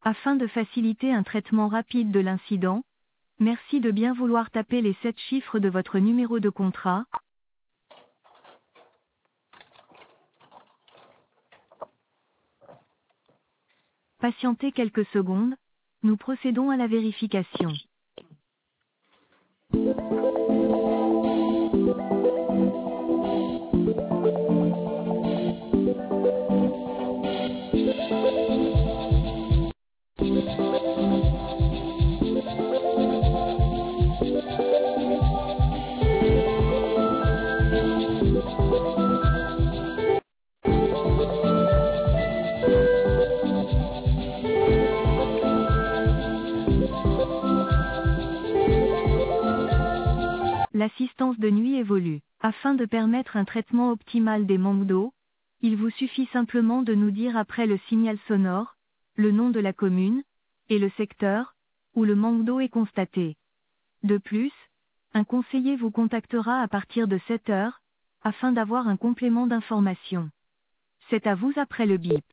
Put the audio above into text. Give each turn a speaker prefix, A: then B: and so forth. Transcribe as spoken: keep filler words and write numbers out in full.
A: Afin de faciliter un traitement rapide de l'incident, merci de bien vouloir taper les sept chiffres de votre numéro de contrat. Patientez quelques secondes, nous procédons à la vérification. L'assistance de nuit évolue. Afin de permettre un traitement optimal des manques d'eau, il vous suffit simplement de nous dire après le signal sonore, le nom de la commune, et le secteur, où le manque d'eau est constaté. De plus, un conseiller vous contactera à partir de sept heures, afin d'avoir un complément d'information. C'est à vous après le bip.